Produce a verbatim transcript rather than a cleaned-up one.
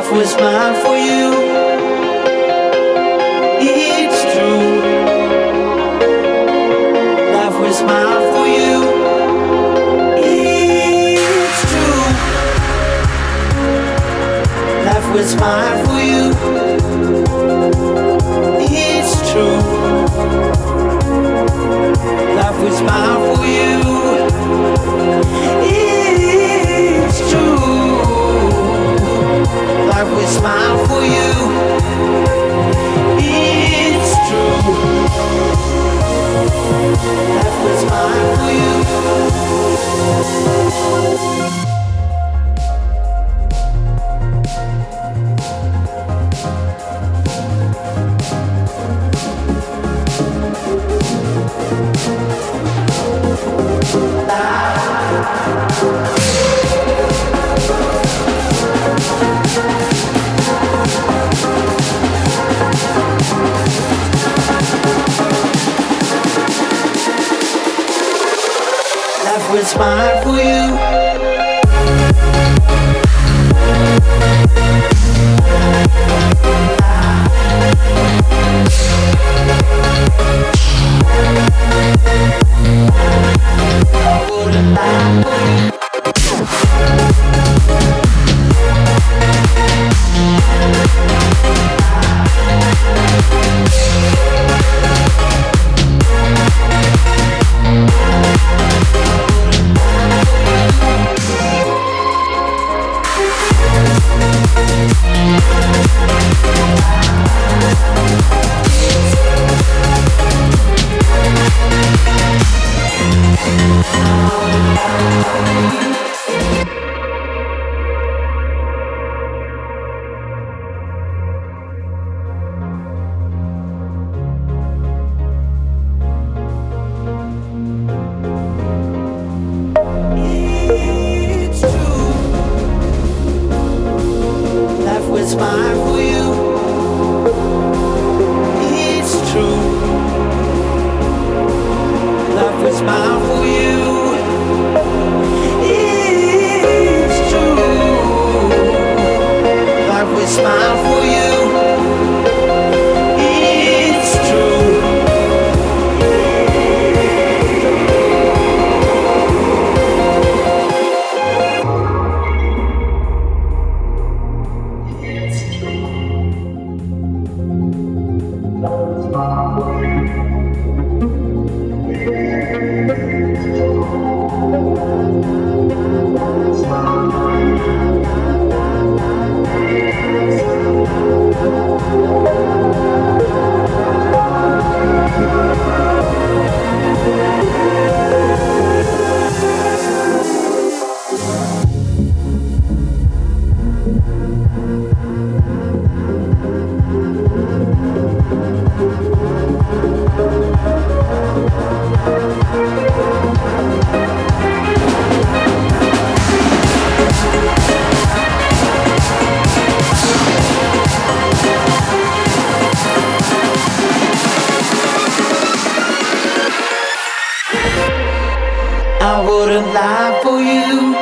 was mine for you. It's true. Life was mine for you. It's true. Life was mine for you. It's true. Life was mine for you. It's true. Life was mine for you. It's true. Life was mine for you. Life was mine for you. I wouldn't lie for you. It's mine for you. It's true. Life is mine for you. It's true. Life is mine for you. It's true. I wouldn't lie for you.